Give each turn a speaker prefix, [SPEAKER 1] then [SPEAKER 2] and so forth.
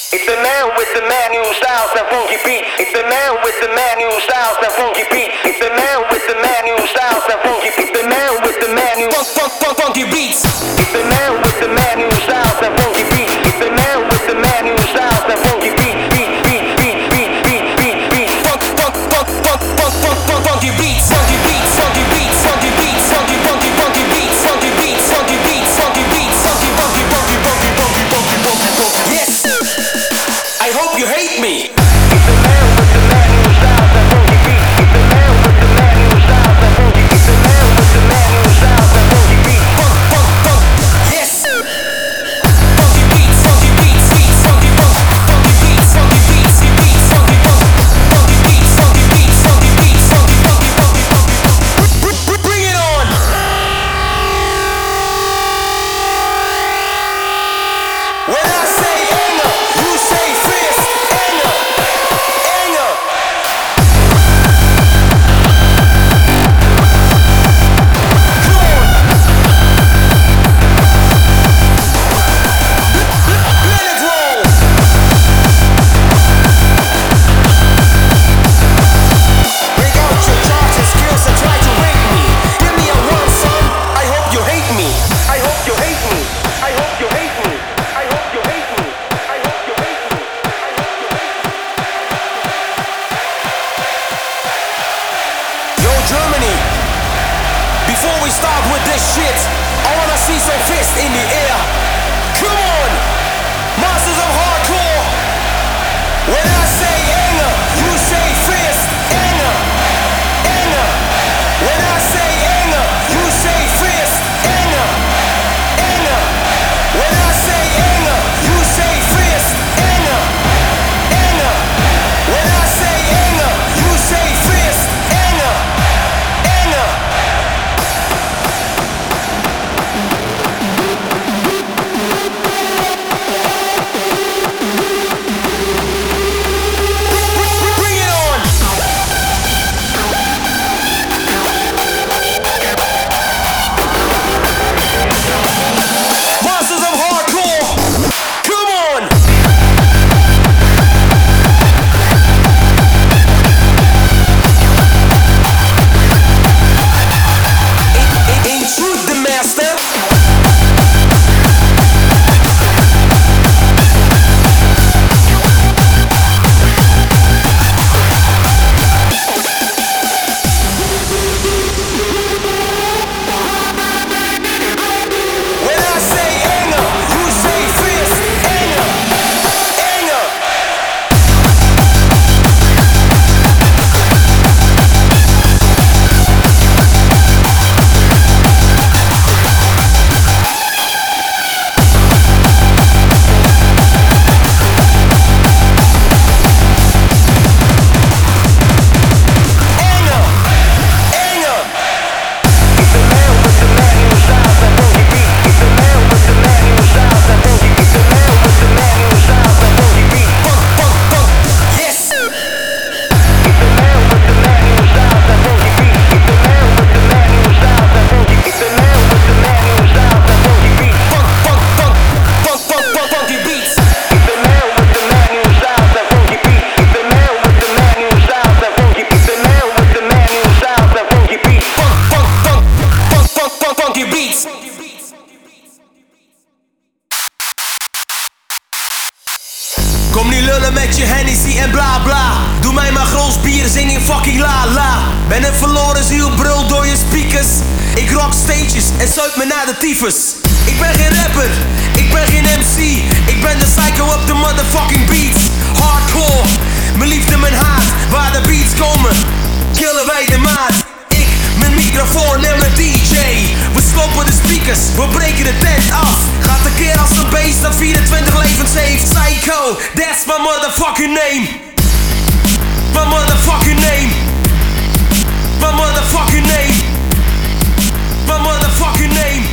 [SPEAKER 1] It's the man with the manual styles and funky beats. It's the man with the manual styles and funky beats. It's the man with the manual styles and funky beats. The man with the manual funky beats. It's the man with the manual styles and funky beats. It's the man with the manual styles and funky beats. Beat, beat, beat, beat, beat, beat, beat. Funky beats, funky beats, funky beats, funky beats, funky funky funky beats, funky beats, funky beats, funky beats, funky funky funky funky funky funky funky funky. Yes. I hope you hate me. It's the man with the manual styles and funky beats. It's the man with the manual styles and funky beats. It's the man with the manual styles and funky beats. Funk, funk, funk. Yes. Funky beats, funky beats, beats, funky funk, funky beats, funky beats, beats, funky funk, funky beats, funky beats, funky beats, funky funky funky funky. Bring it on. When I say anger, you say fierce. Anger, anger. Come on. Let it roll. Break out your charts and skills and try to rate me. Give me a one, son. I hope you hate me. I hope you hate me. I hope you hate me. I hope you hate me. I hope you hate me. I hope you hate me. Yo, Germany. Before we start with this shit, I wanna see some fists in the air. Come on, masters of hardcore. When I say anger, you say fist. Anger, anger. When I say anger, you say fist. Anger, anger. When I say anger, you say fist. Anger, anger. When I say anger, you say fist. Anger, anger. Bring it on. Monsters of hardcore. Come on. Ain't truth the master? When I say anger, you say fist. Anger, anger. Anger, anger. It's the man with the manual styles and funky beats. It's the man with the manual styles and funky beats. It's the man with the manual styles and funky beats. Funk, funk, funk. Yes. It's the man with the manual styles and funky beats. It's the man with the manual styles and funky beats. It's the man with the manual styles and funky beats. Funk, funk, funk, funk, funk, funk, funky beats. It's the man with the manual styles and funky beats. It's the man with the manual styles and funky beats. It's the man with the manual styles and funky beats. Funk, funk, funk, funk, funk, funk, funky beats. Kom niet lullen met je Hennessy en bla bla. Doe mij maar groot bier, zing in fucking la la. Ben een verloren ziel, brul door je speakers. Ik rock stages en zuip me naar de tyfus. Ik ben geen rapper, ik ben geen MC. Ik ben de psycho op de motherfucking beats. Hardcore, mijn liefde, mijn haat. Waar de beats komen, killen wij de maat. Ik, mijn microfoon en mijn DJ. We slopen de speakers, we breken de tent af. Gaat een keer als een beest dat 24 levens heeft. Psycho, that's my motherfucking name. My motherfucking name. My motherfucking name. My motherfucking name.